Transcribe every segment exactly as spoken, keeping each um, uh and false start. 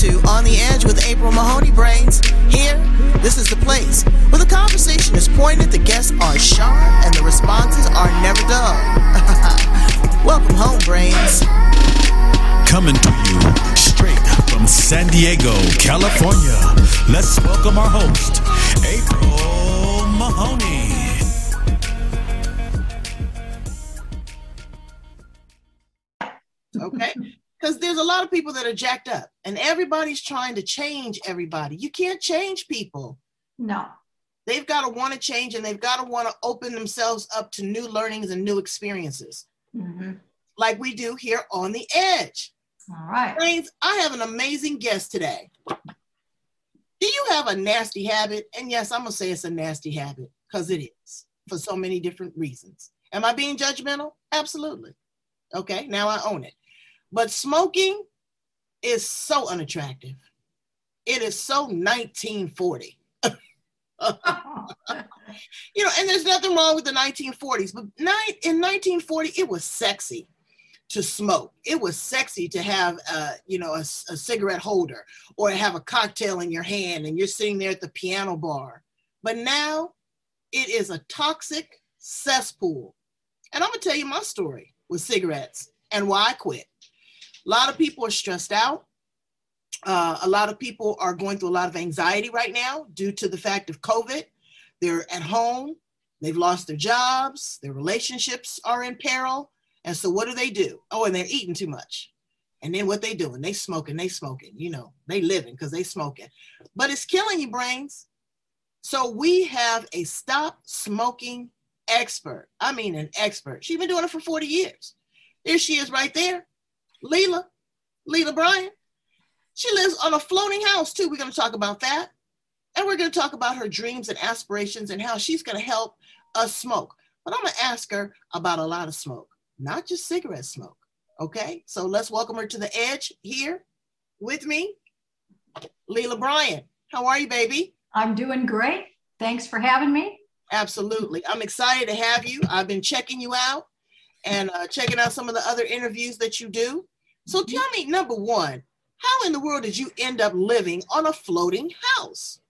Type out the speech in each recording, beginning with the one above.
to On the Edge with April Mahoney Brains. Here, this is the place where the conversation is pointed, the guests are sharp, and the responses are never dull. Welcome home, Brains. Coming to you straight from San Diego, California. Let's welcome our host, April Mahoney. Okay? Because there's a lot of people that are jacked up, and everybody's trying to change everybody. You can't change people. No. They've got to want to change, and they've got to want to open themselves up to new learnings and new experiences, mm-hmm. like we do here on The Edge. All right. Brains, I have an amazing guest today. Do you have a nasty habit? And yes, I'm going to say it's a nasty habit, because it is, for so many different reasons. Am I being judgmental? Absolutely. Okay, now I own it. But smoking is so unattractive. It is so nineteen forty. You know, and there's nothing wrong with the nineteen forties, but in nineteen forty, it was sexy to smoke. It was sexy to have, uh, you know, a, a cigarette holder or have a cocktail in your hand and you're sitting there at the piano bar. But now it is a toxic cesspool. And I'm going to tell you my story with cigarettes and why I quit. A lot of people are stressed out. Uh, a lot of people are going through a lot of anxiety right now due to the fact of COVID. They're at home. They've lost their jobs. Their relationships are in peril. And so what do they do? Oh, and they're eating too much. And then what they doing? They smoking, they smoking. You know, they living because they smoking. But it's killing you, Brains. So we have a stop smoking expert. I mean, an expert. She's been doing it for forty years. There she is right there. Leila, Leila Bryan. She lives on a floating house too. We're going to talk about that. And we're going to talk about her dreams and aspirations and how she's going to help us smoke. But I'm going to ask her about a lot of smoke, not just cigarette smoke. Okay. So let's welcome her to The Edge here with me. Leila Bryan. How are you, baby? I'm doing great. Thanks for having me. Absolutely. I'm excited to have you. I've been checking you out and uh, checking out some of the other interviews that you do. So tell me, number one, how in the world did you end up living on a floating house?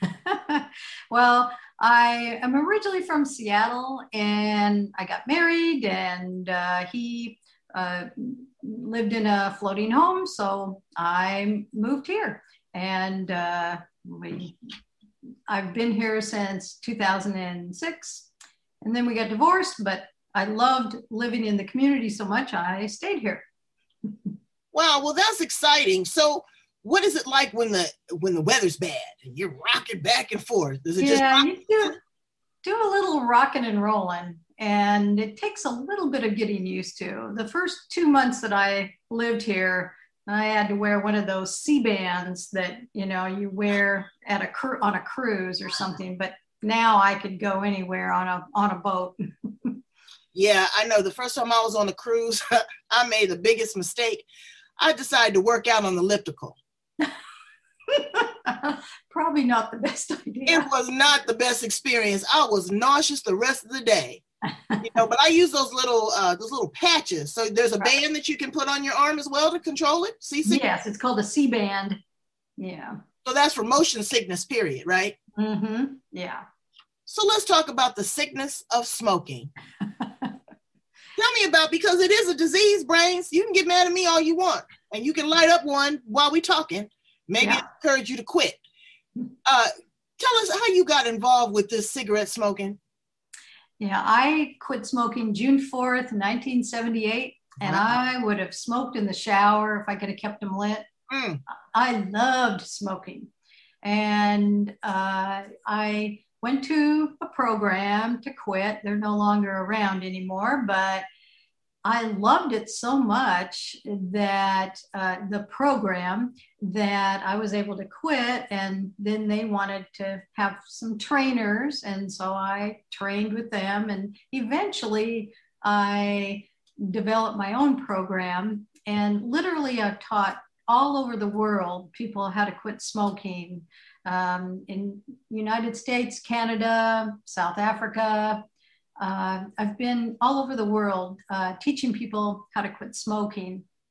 Well, I am originally from Seattle, and I got married, and uh, he uh, lived in a floating home, so I moved here. And uh, we, I've been here since two thousand six, and then we got divorced, but I loved living in the community so much, I stayed here. Wow, well, that's exciting. So what is it like when the when the weather's bad and you're rocking back and forth? Is it yeah, just you do, do a little rocking and rolling, and it takes a little bit of getting used to. The first two months that I lived here, I had to wear one of those C-bands that, you know, you wear at a cru- on a cruise or something, but now I could go anywhere on a on a boat. Yeah, I know. The first time I was on a cruise, I made the biggest mistake. I decided to work out on the elliptical. Probably not the best idea. It was not the best experience. I was nauseous the rest of the day. You know, but I use those little uh, those little patches. So there's a band that you can put on your arm as well to control it. C C? Yes, it's called a C-band. Yeah. So that's for motion sickness, period, right? Mm-hmm. Yeah. So let's talk about the sickness of smoking. Tell me about, because it is a disease, Brains. You can get mad at me all you want, and you can light up one while we're talking. Maybe yeah. encourage you to quit. Uh, tell us how you got involved with this cigarette smoking. Yeah, I quit smoking June fourth, nineteen seventy-eight, and wow. I would have smoked in the shower if I could have kept them lit. Mm. I loved smoking. And uh, I went to a program to quit. They're no longer around anymore, but I loved it so much that uh, the program that I was able to quit, and then they wanted to have some trainers. And so I trained with them, and eventually I developed my own program, and literally I've taught all over the world people how to quit smoking um, in United States, Canada, South Africa. Uh, I've been all over the world uh, teaching people how to quit smoking.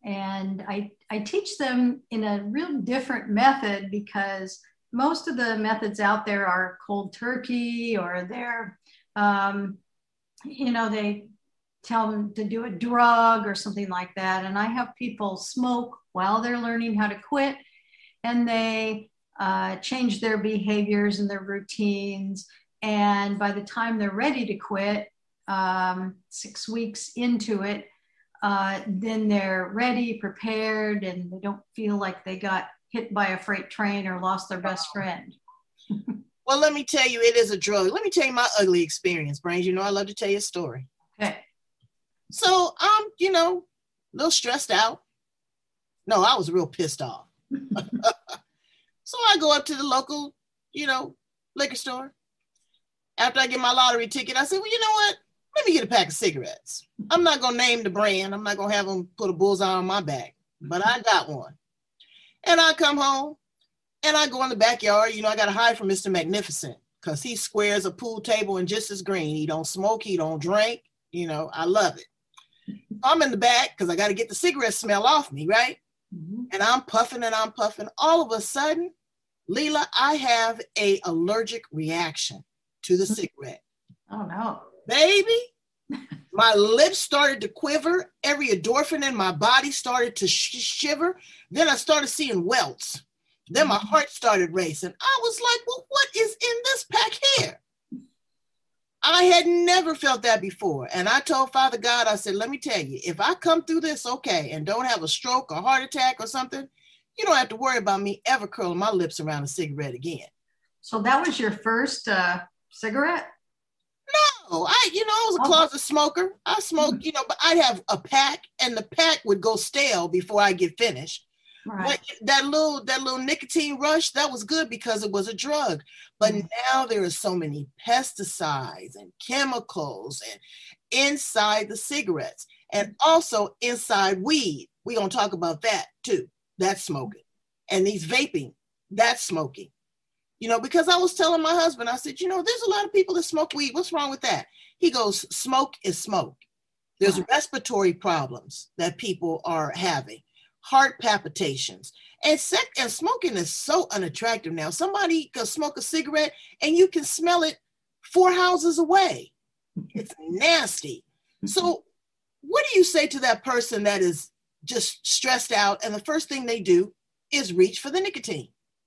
And I, I teach them in a real different method, because most of the methods out there are cold turkey, or they're, um, you know, they tell them to do a drug or something like that. And I have people smoke while they're learning how to quit, and they uh, change their behaviors and their routines. And by the time they're ready to quit, um, six weeks into it, uh, then they're ready, prepared, and they don't feel like they got hit by a freight train or lost their best friend. Well, let me tell you, it is a drug. Let me tell you my ugly experience, Brains. You know, I love to tell you a story. Okay. So I'm, you know, a little stressed out. No, I was real pissed off. So I go up to the local, you know, liquor store. After I get my lottery ticket, I said, well, you know what? Let me get a pack of cigarettes. I'm not going to name the brand. I'm not going to have them put a bullseye on my back, but I got one. And I come home and I go in the backyard. You know, I got to hide from Mister Magnificent, because he squares a pool table and just as green. He don't smoke. He don't drink. You know, I love it. I'm in the back because I got to get the cigarette smell off me, right? Mm-hmm. And I'm puffing and I'm puffing. All of a sudden, Leela, I have a allergic reaction to the cigarette. Oh, no. Baby, my lips started to quiver. Every endorphin in my body started to sh- shiver. Then I started seeing welts. Then my heart started racing. I was like, well, what is in this pack here? I had never felt that before. And I told Father God, I said, let me tell you, if I come through this okay and don't have a stroke or heart attack or something, you don't have to worry about me ever curling my lips around a cigarette again. So that was your first uh, cigarette? No, I, you know, I was a closet smoker. I smoked, you know, but I'd have a pack and the pack would go stale before I get finished. Right. But that little, that little nicotine rush, that was good because it was a drug. But mm. now there are so many pesticides and chemicals and inside the cigarettes and also inside weed. We're going to talk about that too. That's smoking. And these vaping, that's smoking. You know, because I was telling my husband, I said, you know, there's a lot of people that smoke weed. What's wrong with that? He goes, smoke is smoke. There's wow. respiratory problems that people are having, heart palpitations. And, sec- and smoking is so unattractive now. Somebody can smoke a cigarette and you can smell it four houses away. It's nasty. So what do you say to that person that is just stressed out and the first thing they do is reach for the nicotine?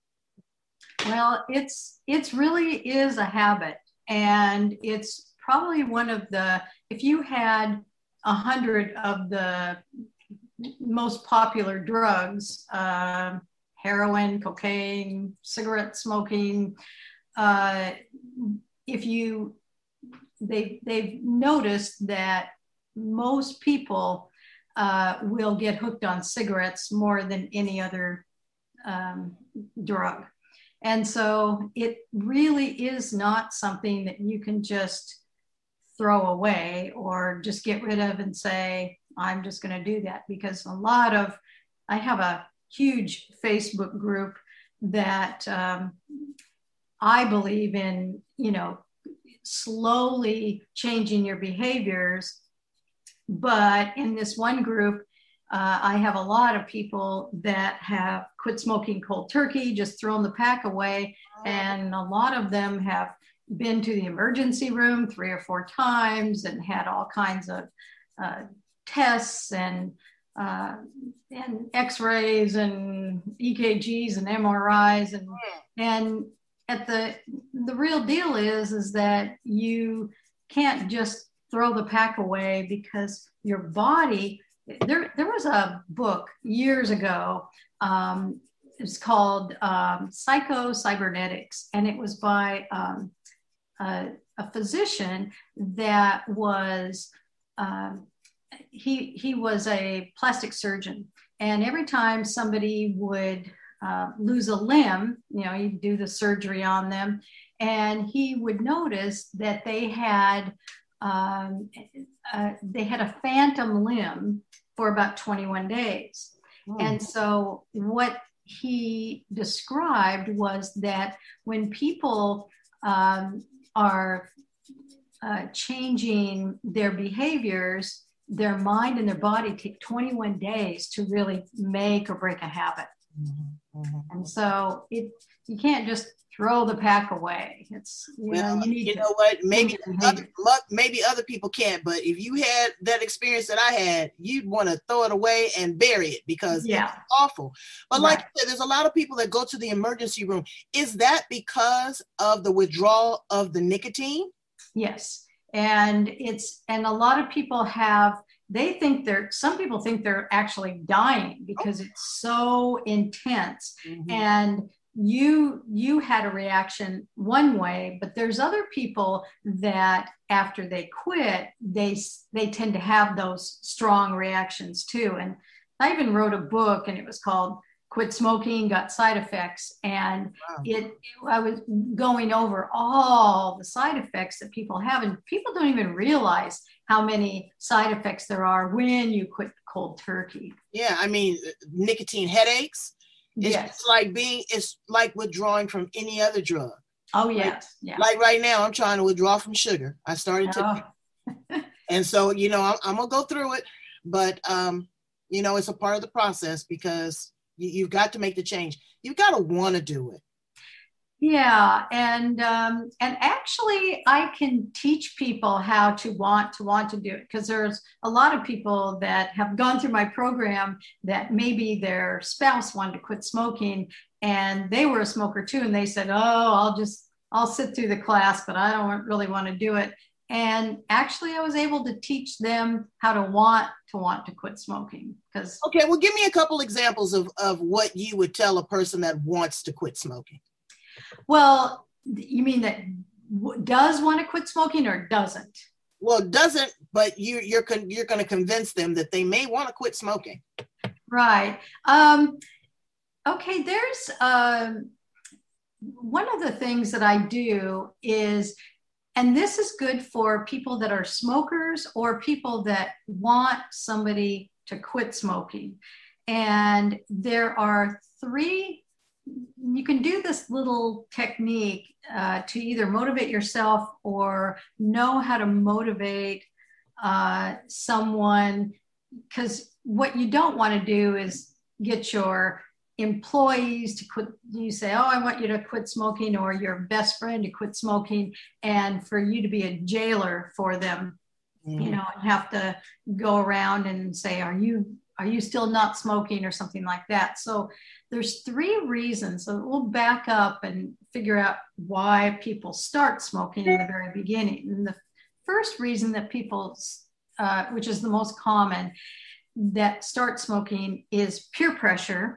Well, it's it's really is a habit, and it's probably one of the, if you had a hundred of the most popular drugs, uh, heroin, cocaine, cigarette smoking, uh, if you, they, they've noticed that most people uh, will get hooked on cigarettes more than any other um, drug. And so it really is not something that you can just throw away or just get rid of and say, I'm just going to do that. Because a lot of, I have a huge Facebook group that um, I believe in, you know, slowly changing your behaviors. But in this one group, Uh, I have a lot of people that have quit smoking cold turkey, just thrown the pack away. And a lot of them have been to the emergency room three or four times and had all kinds of uh, tests and, uh, and x-rays and E K Gs and M R Is. And, and at the, the real deal is, is that you can't just throw the pack away, because your body, There, there was a book years ago. Um, it's called um, Psycho-Cybernetics, and it was by um, a, a physician that was um, he he was a plastic surgeon, and every time somebody would uh, lose a limb, you know, he'd do the surgery on them, and he would notice that they had um, uh, they had a phantom limb for about twenty-one days. Oh. And so what he described was that when people um, are uh, changing their behaviors their mind and their body take twenty-one days to really make or break a habit. Mm-hmm. Mm-hmm. And so it you can't just throw the pack away. It's you well, know you need you to, know what maybe other, maybe other people can't, but if you had that experience that I had, you'd want to throw it away and bury it because yeah. it's awful. But right. like I said, there's a lot of people that go to the emergency room. Is that because of the withdrawal of the nicotine? Yes, and it's and a lot of people have. They think they're, some people think they're actually dying because oh. it's so intense. Mm-hmm. And you, you had a reaction one way, but there's other people that after they quit, they, they tend to have those strong reactions too. And I even wrote a book and it was called Quit Smoking, Got Side Effects. And wow. it, I was going over all the side effects that people have, and people don't even realize how many side effects there are when you quit cold turkey. Yeah, I mean, nicotine headaches. It's yes. like being, it's like withdrawing from any other drug. Oh, yes. Like, yeah. like right now, I'm trying to withdraw from sugar. I started to. Oh. And so, you know, I'm, I'm going to go through it, but, um, you know, it's a part of the process because you, you've got to make the change. You've got to want to do it. Yeah, and um, and actually, I can teach people how to want to want to do it because there's a lot of people that have gone through my program that maybe their spouse wanted to quit smoking and they were a smoker too, and they said, "Oh, I'll just I'll sit through the class, but I don't really want to do it." And actually, I was able to teach them how to want to want to quit smoking. Because okay, well, give me a couple examples of of what you would tell a person that wants to quit smoking. Well, you mean that w- does want to quit smoking or doesn't? Well, doesn't, but you, you're con- you're going to convince them that they may want to quit smoking. Right. Um, okay, there's uh, one of the things that I do is, and this is good for people that are smokers or people that want somebody to quit smoking. And there are three you can do this little technique uh, to either motivate yourself or know how to motivate uh, someone, because what you don't want to do is get your employees to quit. You say, oh, I want you to quit smoking, or your best friend to quit smoking, and for you to be a jailer for them, mm-hmm. you know, and have to go around and say, are you Are you still not smoking or something like that? So there's three reasons. So we'll back up and figure out why people start smoking in the very beginning. And the first reason that people, uh, which is the most common, that start smoking is peer pressure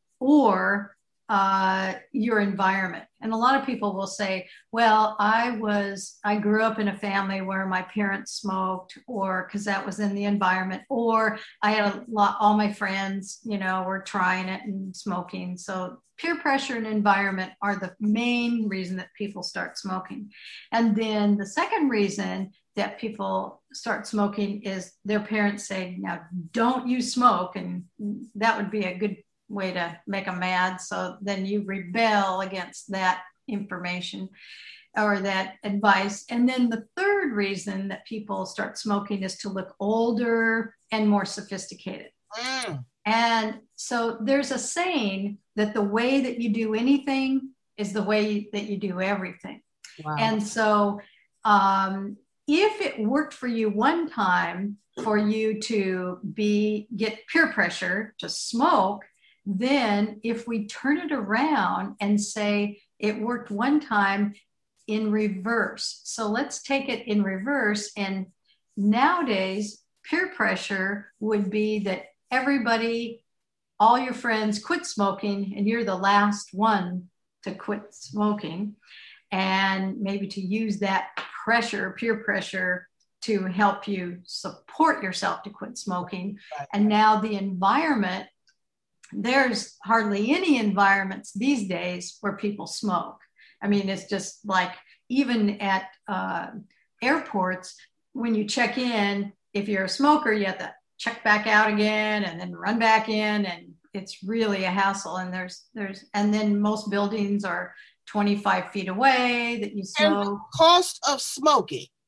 or uh, your environment. And a lot of people will say, well, I was, I grew up in a family where my parents smoked, or because that was in the environment, or I had a lot, all my friends, you know, were trying it and smoking. So peer pressure and environment are the main reason that people start smoking. And then the second reason that people start smoking is their parents say, now don't you smoke. And that would be a good way to make them mad. So then you rebel against that information or that advice. And then the third reason that people start smoking is to look older and more sophisticated. Mm. And so there's a saying that the way that you do anything is the way that you do everything. Wow. And so um, if it worked for you one time for you to be get peer pressure to smoke, then if we turn it around and say it worked one time in reverse. So let's take it in reverse. And nowadays, peer pressure would be that everybody, all your friends quit smoking and you're the last one to quit smoking. And maybe to use that pressure, peer pressure, to help you support yourself to quit smoking. Right. And now the environment, there's hardly any environments these days where people smoke. I mean, it's just like even at uh, airports, when you check in, if you're a smoker, you have to check back out again and then run back in. And it's really a hassle. And there's, there's, and then most buildings are twenty-five feet away that you smoke. And the cost of smoking,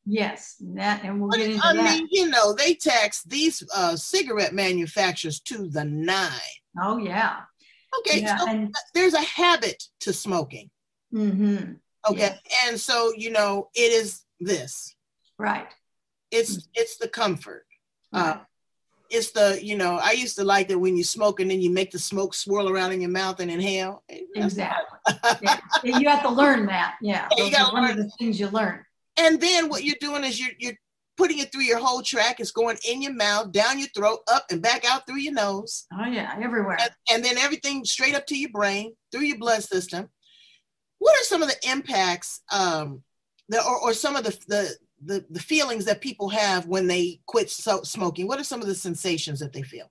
Yes, that, and we'll get into I that. mean, you know, they tax these uh, cigarette manufacturers to the nine. Oh, yeah. Okay, yeah, so and, there's a habit to smoking. Mm-hmm. Okay, yeah. And so, you know, it is this. Right. It's mm-hmm. it's the comfort. Right. Uh, it's the, you know, I used to like that when you smoke and then you make the smoke swirl around in your mouth and inhale. Exactly. yeah. You have to learn that. Yeah. yeah you gotta one learn. of the things you learn. And then what you're doing is you're, you're putting it through your whole tract. It's going in your mouth, down your throat, up and back out through your nose. Oh, yeah, everywhere. And, and then everything straight up to your brain, through your blood system. What are some of the impacts um, the, or, or some of the, the, the, the feelings that people have when they quit so, smoking? What are some of the sensations that they feel?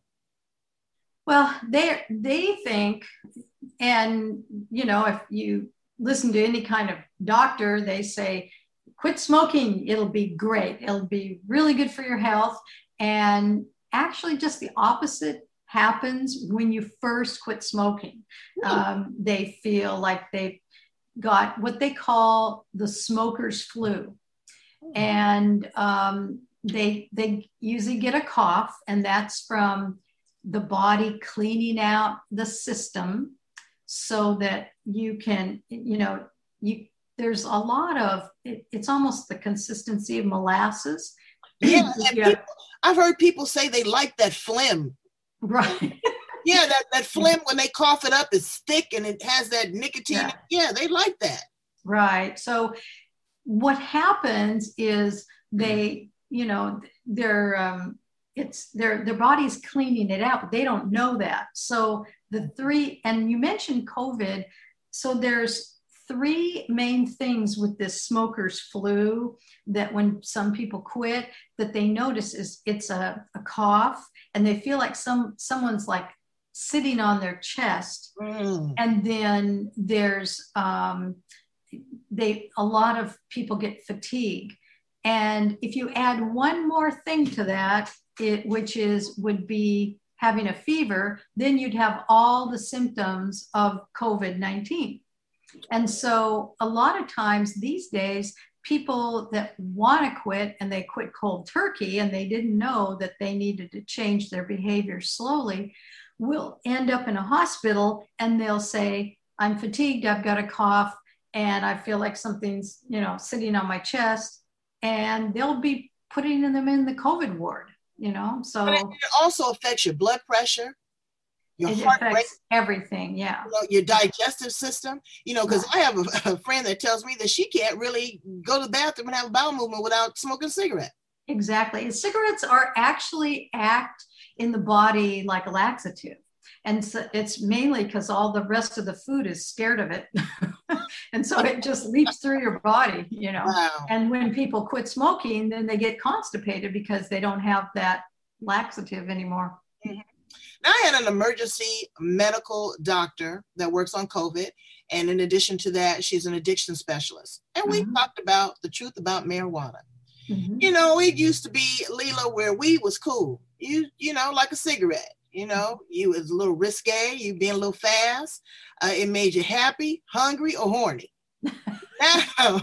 Well, they they think, and, you know, if you listen to any kind of doctor, they say, quit smoking, it'll be great. It'll be really good for your health. And actually just the opposite happens when you first quit smoking. Um, they feel like they've got what they call the smoker's flu. And um, they, they usually get a cough, and that's from the body cleaning out the system so that you can, you know, you there's a lot of, it, it's almost the consistency of molasses. Yeah, and people, I've heard people say they like that phlegm. Right. Yeah, that, that phlegm, when they cough it up, is thick and it has that nicotine. Yeah, yeah they like that. Right. So what happens is they, you know, they're, um, it's their, their body's cleaning it out, but they don't know that. So the three, and you mentioned COVID, so there's three main things with this smoker's flu that when some people quit that they notice is it's a, a cough, and they feel like some someone's like sitting on their chest. Mm. And then there's um, they a lot of people get fatigue. And if you add one more thing to that, it which is would be having a fever, then you'd have all the symptoms of COVID nineteen. And so a lot of times these days, people that want to quit and they quit cold turkey and they didn't know that they needed to change their behavior slowly will end up in a hospital, and they'll say, I'm fatigued, I've got a cough, and I feel like something's, you know, sitting on my chest, and they'll be putting them in the COVID ward, you know, so. But it also affects your blood pressure. Your it heart affects rate, everything, yeah. You know, your digestive system, you know, because I have a, a friend that tells me that she can't really go to the bathroom and have a bowel movement without smoking a cigarette. Exactly. Cigarettes are actually act in the body like a laxative. And so it's mainly because all the rest of the food is scared of it. And so it just leaps through your body, you know. Wow. And when people quit smoking, then they get constipated because they don't have that laxative anymore. Mm-hmm. Now, I had an emergency medical doctor that works on COVID. And in addition to that, she's an addiction specialist. And we mm-hmm. talked about the truth about marijuana. Mm-hmm. You know, it used to be, Leela, where weed was cool. You, you know, like a cigarette. You know, you was a little risque, you being a little fast. Uh, it made you happy, hungry, or horny. now,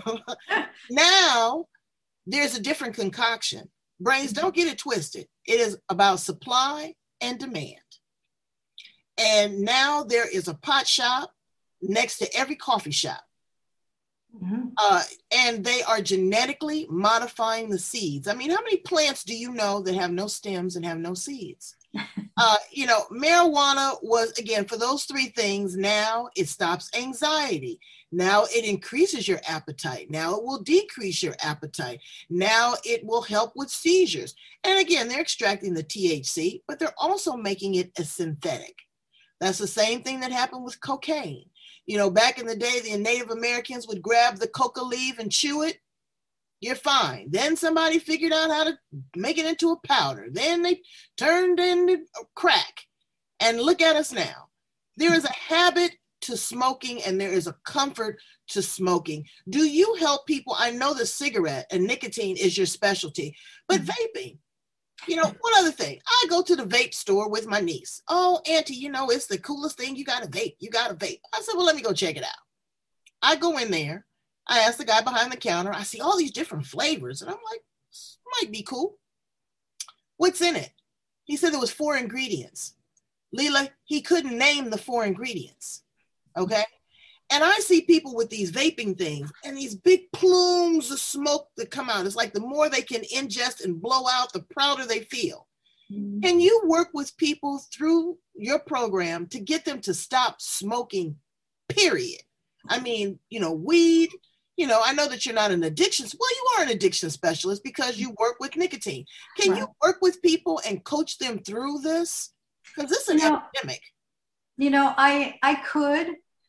now, there's a different concoction. Brains, don't get it twisted. It is about supply and demand. And now there is a pot shop next to every coffee shop. Mm-hmm. Uh, and they are genetically modifying the seeds. I mean, how many plants do you know that have no stems and have no seeds? uh, you know, marijuana was, again, for those three things, now it stops anxiety. Now it increases your appetite. Now it will decrease your appetite. Now it will help with seizures. And again, they're extracting the T H C, but they're also making it a synthetic. That's the same thing that happened with cocaine. You know, back in the day, the Native Americans would grab the coca leaf and chew it. You're fine. Then somebody figured out how to make it into a powder. Then they turned into crack. And look at us now. There is a habit to smoking and there is a comfort to smoking. Do you help people? I know the cigarette and nicotine is your specialty, but mm-hmm. vaping. You know, one other thing. I go to the vape store with my niece. Oh, Auntie, you know, it's the coolest thing. You got to vape. You got to vape. I said, well, let me go check it out. I go in there I asked the guy behind the counter, I see all these different flavors. And I'm like, this might be cool. What's in it? He said there was four ingredients. Leela, he couldn't name the four ingredients. Okay. And I see people with these vaping things and these big plumes of smoke that come out. It's like the more they can ingest and blow out, the prouder they feel. Mm-hmm. Can you work with people through your program to get them to stop smoking, period? I mean, you know, weed, you know, I know that you're not an addiction. Well, you are an addiction specialist because you work with nicotine. Can right. you work with people and coach them through this? Because this is an you know, epidemic. You know, I, I could.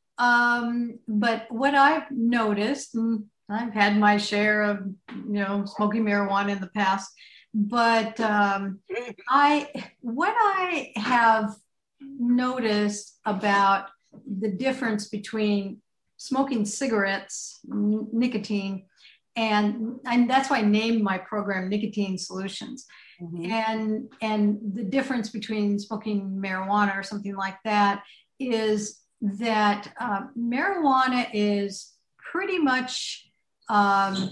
Um, but what I've noticed, and I've had my share of, you know, smoking marijuana in the past, but um, I, what I have noticed about the difference between smoking cigarettes, n- nicotine, and, and that's why I named my program Nicotine Solutions. Mm-hmm. And, and the difference between smoking marijuana or something like that is that uh, marijuana is pretty much um,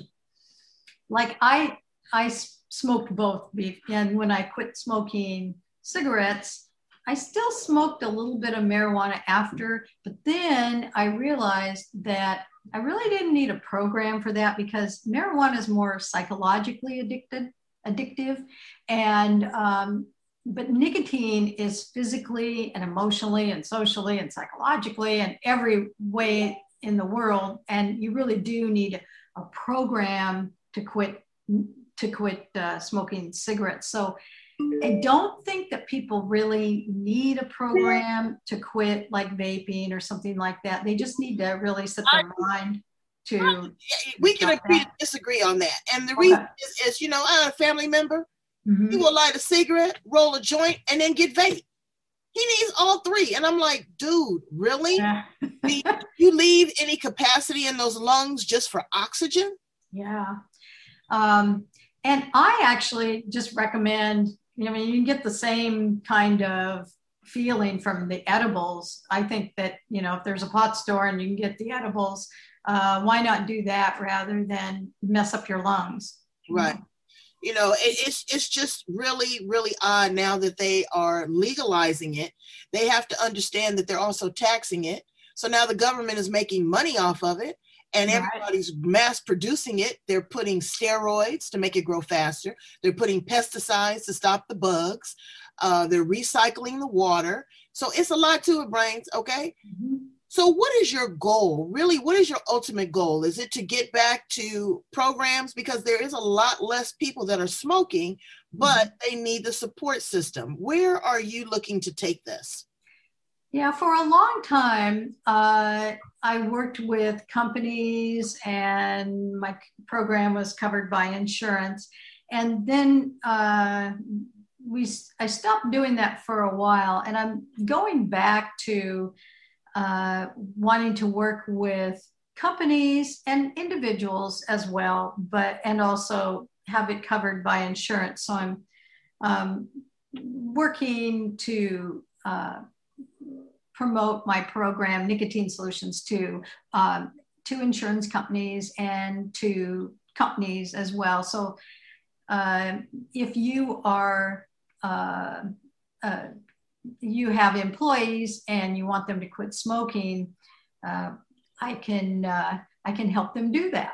like I I smoked both, and when I quit smoking cigarettes, I still smoked a little bit of marijuana after, but then I realized that I really didn't need a program for that because marijuana is more psychologically addicted, addictive, and um, but nicotine is physically and emotionally and socially and psychologically and every way in the world. And you really do need a program to quit to quit uh, smoking cigarettes. So I don't think that people really need a program to quit like vaping or something like that. They just need to really set their mind to. We can agree to disagree on that. And the reason okay. is, is, you know, I have a family member. Mm-hmm. He will light a cigarette, roll a joint, and then get vape. He needs all three. And I'm like, dude, really? Yeah. Do you leave any capacity in those lungs just for oxygen? Yeah. Um, and I actually just recommend, you know, I mean, you can get the same kind of feeling from the edibles. I think that, you know, if there's a pot store and you can get the edibles, uh, why not do that rather than mess up your lungs? Right. You know, it, it's it's just really, really odd now that they are legalizing it. They have to understand that they're also taxing it. So now the government is making money off of it and right. everybody's mass producing it. They're putting steroids to make it grow faster. They're putting pesticides to stop the bugs. Uh, they're recycling the water. So it's a lot to it, Brains, okay? Mm-hmm. So what is your goal? Really, what is your ultimate goal? Is it to get back to programs? Because there is a lot less people that are smoking, but they need the support system. Where are you looking to take this? Yeah, for a long time, uh, I worked with companies and my program was covered by insurance. And then uh, we, I stopped doing that for a while, and I'm going back to uh, wanting to work with companies and individuals as well, but and also have it covered by insurance. So I'm um, working to uh, promote my program, Nicotine Solutions, to um, to insurance companies and to companies as well. So uh, if you are uh, uh, you have employees and you want them to quit smoking, uh, I can uh, I can help them do that.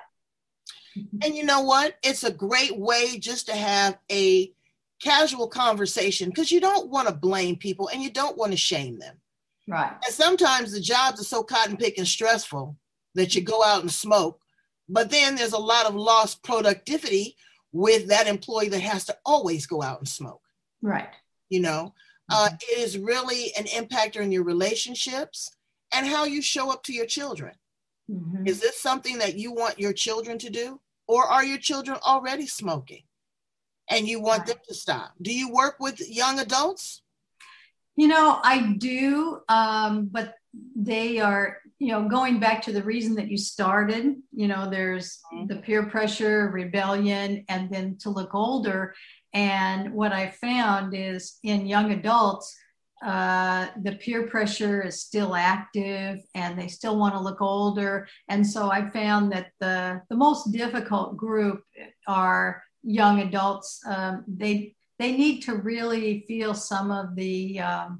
And you know what? It's a great way just to have a casual conversation, because you don't want to blame people and you don't want to shame them. Right. And sometimes the jobs are so cotton picking stressful that you go out and smoke, but then there's a lot of lost productivity with that employee that has to always go out and smoke. Right. You know, uh, it is really an impactor in your relationships and how you show up to your children. Mm-hmm. Is this something that you want your children to do? Or are your children already smoking and you want right. them to stop? Do you work with young adults? You know, I do, um, but they are, you know, going back to the reason that you started, you know, there's mm-hmm. the peer pressure, rebellion, and then to look older. And what I found is in young adults, uh, the peer pressure is still active and they still want to look older. And so I found that the, the most difficult group are young adults. Um, they, they need to really feel some of the, um,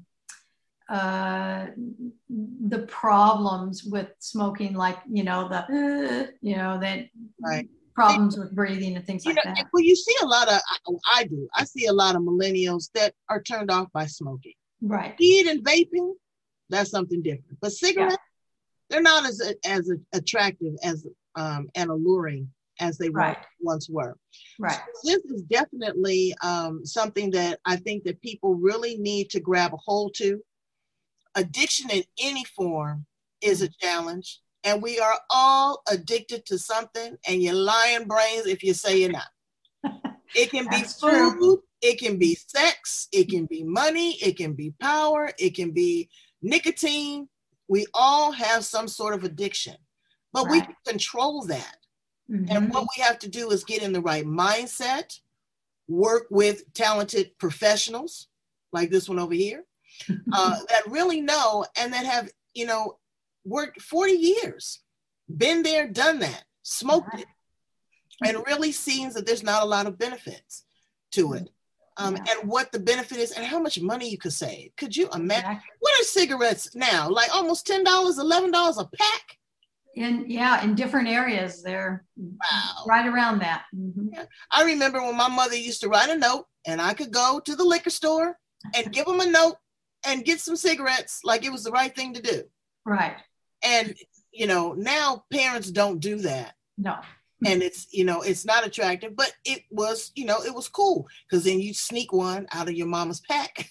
uh, the problems with smoking, like, you know, the, uh, you know, that right. problems with breathing and things you like know, that. Well, you see a lot of, I, I do, I see a lot of millennials that are turned off by smoking. Right. Weed and vaping, that's something different. But cigarettes, yeah. they're not as as attractive as um, and alluring as they right. once were. Right. So this is definitely um, something that I think that people really need to grab a hold to. Addiction in any form is a challenge, and we are all addicted to something, and you're lying brains if you say you're not. It can be food, true. It can be sex, it can be money, it can be power, it can be nicotine. We all have some sort of addiction, but right. we can control that. Mm-hmm. And what we have to do is get in the right mindset, work with talented professionals like this one over here, uh, that really know and that have, you know, worked forty years, been there, done that, smoked right. it, and really seems that there's not a lot of benefits to it. Um, yeah. And what the benefit is and how much money you could save. Could you imagine? Exactly. What are cigarettes now? Like almost ten dollars, eleven dollars a pack? In, yeah, in different areas, they're wow. right around that. Mm-hmm. Yeah. I remember when my mother used to write a note and I could go to the liquor store and give them a note and get some cigarettes like it was the right thing to do. Right. And, you know, now parents don't do that. No. And it's, you know, it's not attractive, but it was, you know, it was cool because then you sneak one out of your mama's pack.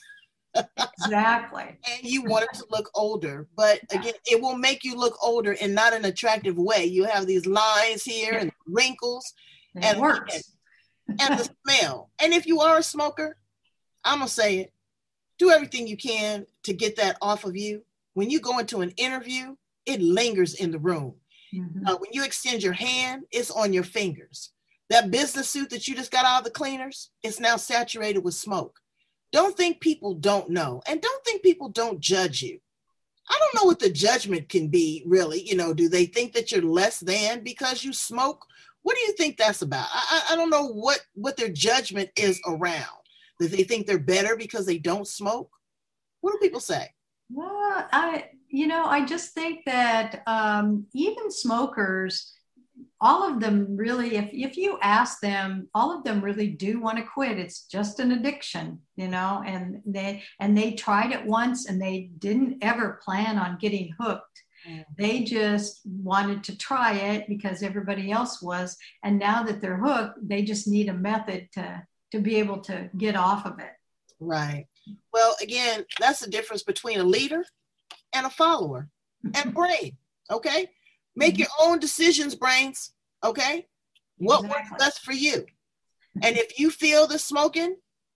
Exactly. And you wanted to look older, but yeah. again, it will make you look older in not an attractive way. You have these lines here yeah. and wrinkles and, and it works. And, and the smell. And if you are a smoker, I'm going to say it, do everything you can to get that off of you. When you go into an interview, it lingers in the room. Mm-hmm. Uh, when you extend your hand, it's on your fingers. That business suit that you just got out of the cleaners, it's now saturated with smoke. Don't think people don't know, and don't think people don't judge you. I don't know what the judgment can be, really. You know, do they think that you're less than because you smoke? What do you think that's about? I, I don't know what, what their judgment is around. That they think they're better because they don't smoke? What do people say? Well, I, you know, I just think that um, even smokers, all of them really, if, if you ask them, all of them really do want to quit. It's just an addiction, you know, and they, and they tried it once and they didn't ever plan on getting hooked. Mm. They just wanted to try it because everybody else was. And now that they're hooked, they just need a method to, to be able to get off of it. Right. Well, again, that's the difference between a leader and a follower and brain. Okay. Make mm-hmm. your own decisions, brains. Okay. What exactly. works best for you? And if you feel that smoking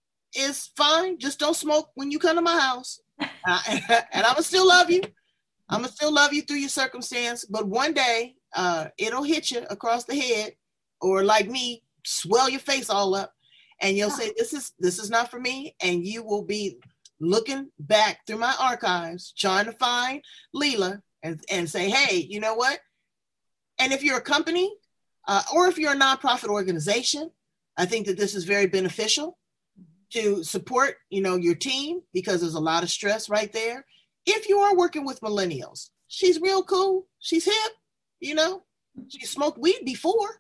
is fine, just don't smoke when you come to my house. Uh, and I'm going to still love you. I'm going to still love you through your circumstance. But one day uh, it'll hit you across the head or like me, swell your face all up. And you'll say, this is this is not for me. And you will be looking back through my archives, trying to find Leela and, and say, hey, you know what? And if you're a company uh, or if you're a nonprofit organization, I think that this is very beneficial to support, you know, your team because there's a lot of stress right there. If you are working with millennials, she's real cool. She's hip, you know, she smoked weed before.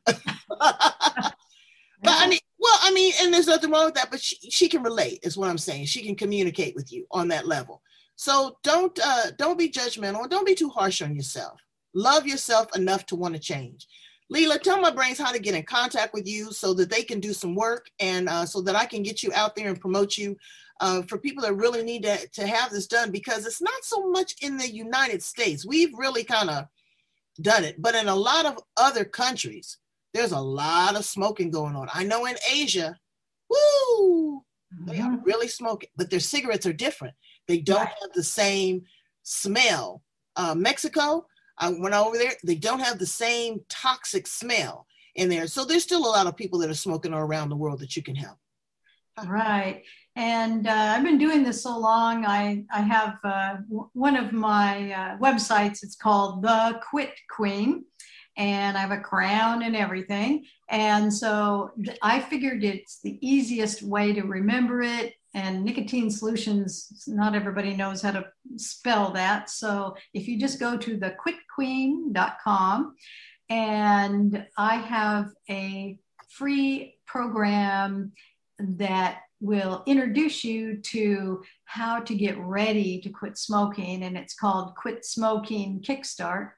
But I mean, well, I mean, and there's nothing wrong with that, but she, she can relate is what I'm saying. She can communicate with you on that level. So don't, uh, don't be judgmental and don't be too harsh on yourself. Love yourself enough to want to change. Leela, tell my brains how to get in contact with you so that they can do some work and uh, so that I can get you out there and promote you uh, for people that really need to, to have this done because it's not so much in the United States. We've really kind of done it, but in a lot of other countries, there's a lot of smoking going on. I know in Asia, woo, they are really smoking, but their cigarettes are different. They don't right. have the same smell. Uh, Mexico, I went over there, they don't have the same toxic smell in there. So there's still a lot of people that are smoking around the world that you can help. Right. And uh, I've been doing this so long. I, I have uh, w- one of my uh, websites, it's called The Quit Queen. And I have a crown and everything. And so th- I figured it's the easiest way to remember it. And nicotine solutions, not everybody knows how to spell that. So if you just go to the quit queen dot com, and I have a free program that will introduce you to how to get ready to quit smoking. And it's called Quit Smoking Kickstart.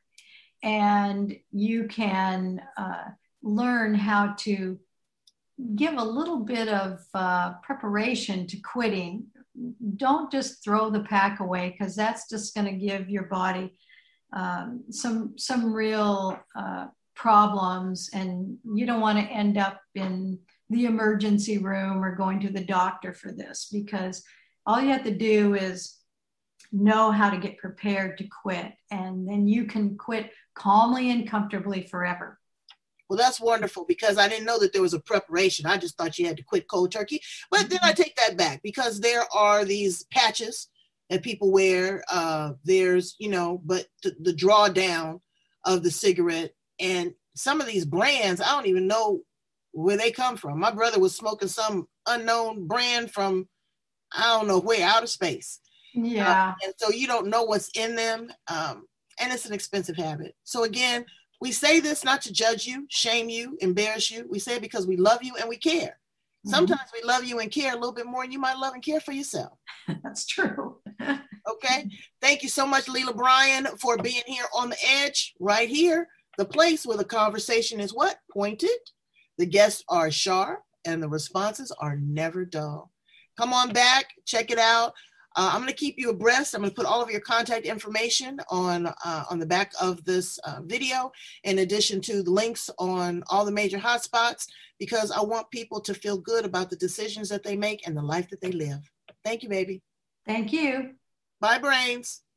And you can uh, learn how to give a little bit of uh, preparation to quitting. Don't just throw the pack away, because that's just going to give your body um, some some real uh, problems, and you don't want to end up in the emergency room or going to the doctor for this, because all you have to do is know how to get prepared to quit, and then you can quit calmly and comfortably forever. Well, that's wonderful, because I didn't know that there was a preparation. I just thought you had to quit cold turkey. But mm-hmm. then I take that back, because there are these patches that people wear. Uh, there's, you know, but the, the drawdown of the cigarette, and some of these brands, I don't even know where they come from. My brother was smoking some unknown brand from, I don't know where, outer space. Yeah. Uh, and so you don't know what's in them. Um, and it's an expensive habit. So again, we say this not to judge you, shame you, embarrass you. We say it because we love you and we care. Mm-hmm. Sometimes we love you and care a little bit more than you might love and care for yourself. That's true. Okay. Thank you so much, Leela Bryan, for being here on The Edge, right here, the place where the conversation is what? Pointed. The guests are sharp and the responses are never dull. Come on back, check it out. Uh, I'm going to keep you abreast. I'm going to put all of your contact information on uh, on the back of this uh, video, in addition to the links on all the major hotspots, because I want people to feel good about the decisions that they make and the life that they live. Thank you, baby. Thank you. Bye, brains.